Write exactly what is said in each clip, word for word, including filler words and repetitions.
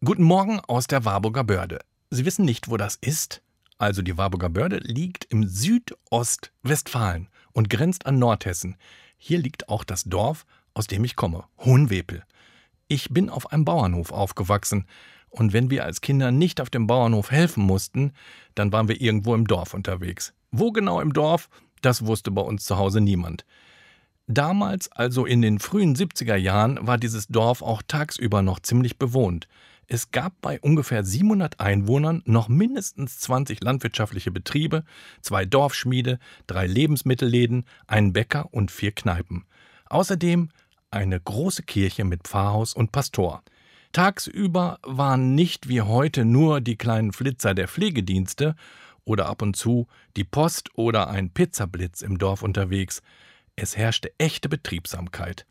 Guten Morgen aus der Warburger Börde. Sie wissen nicht, wo das ist? Also die Warburger Börde liegt im Südostwestfalen und grenzt an Nordhessen. Hier liegt auch das Dorf, aus dem ich komme, Hohenwepel. Ich bin auf einem Bauernhof aufgewachsen und wenn wir als Kinder nicht auf dem Bauernhof helfen mussten, dann waren wir irgendwo im Dorf unterwegs. Wo genau im Dorf, das wusste bei uns zu Hause niemand. Damals, also in den frühen siebziger Jahren, war dieses Dorf auch tagsüber noch ziemlich bewohnt. Es gab bei ungefähr siebenhundert Einwohnern noch mindestens zwanzig landwirtschaftliche Betriebe, zwei Dorfschmiede, drei Lebensmittelläden, einen Bäcker und vier Kneipen. Außerdem eine große Kirche mit Pfarrhaus und Pastor. Tagsüber waren nicht wie heute nur die kleinen Flitzer der Pflegedienste oder ab und zu die Post oder ein Pizzablitz im Dorf unterwegs. Es herrschte echte Betriebsamkeit.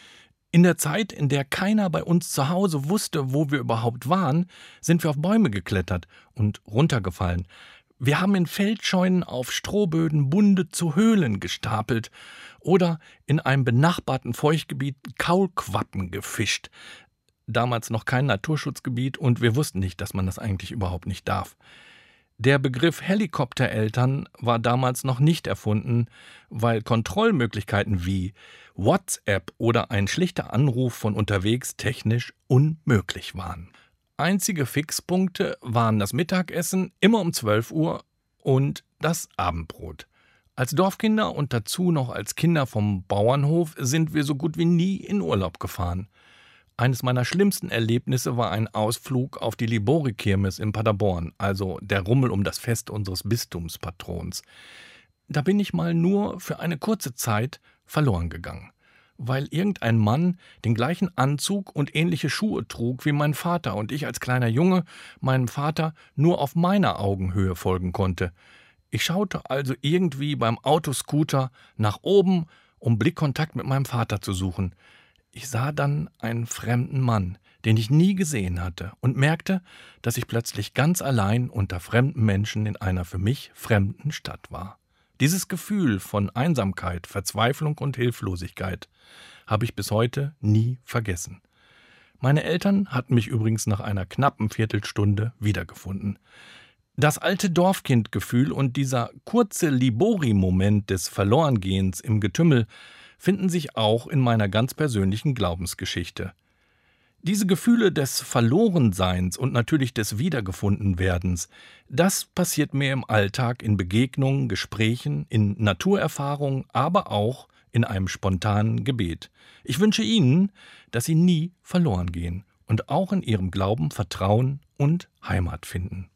In der Zeit, in der keiner bei uns zu Hause wusste, wo wir überhaupt waren, sind wir auf Bäume geklettert und runtergefallen. Wir haben in Feldscheunen auf Strohböden Bunde zu Höhlen gestapelt oder in einem benachbarten Feuchtgebiet Kaulquappen gefischt. Damals noch kein Naturschutzgebiet und wir wussten nicht, dass man das eigentlich überhaupt nicht darf. Der Begriff Helikoptereltern war damals noch nicht erfunden, weil Kontrollmöglichkeiten wie WhatsApp oder ein schlichter Anruf von unterwegs technisch unmöglich waren. Einzige Fixpunkte waren das Mittagessen immer um zwölf Uhr und das Abendbrot. Als Dorfkinder und dazu noch als Kinder vom Bauernhof sind wir so gut wie nie in Urlaub gefahren. Eines meiner schlimmsten Erlebnisse war ein Ausflug auf die Libori-Kirmes in Paderborn, also der Rummel um das Fest unseres Bistumspatrons. Da bin ich mal nur für eine kurze Zeit verloren gegangen, weil irgendein Mann den gleichen Anzug und ähnliche Schuhe trug wie mein Vater und ich als kleiner Junge meinem Vater nur auf meiner Augenhöhe folgen konnte. Ich schaute also irgendwie beim Autoscooter nach oben, um Blickkontakt mit meinem Vater zu suchen. Ich sah dann einen fremden Mann, den ich nie gesehen hatte, und merkte, dass ich plötzlich ganz allein unter fremden Menschen in einer für mich fremden Stadt war. Dieses Gefühl von Einsamkeit, Verzweiflung und Hilflosigkeit habe ich bis heute nie vergessen. Meine Eltern hatten mich übrigens nach einer knappen Viertelstunde wiedergefunden. Das alte Dorfkindgefühl und dieser kurze Libori-Moment des Verlorengehens im Getümmel finden sich auch in meiner ganz persönlichen Glaubensgeschichte. Diese Gefühle des Verlorenseins und natürlich des Wiedergefundenwerdens, das passiert mir im Alltag in Begegnungen, Gesprächen, in Naturerfahrungen, aber auch in einem spontanen Gebet. Ich wünsche Ihnen, dass Sie nie verloren gehen und auch in Ihrem Glauben Vertrauen und Heimat finden.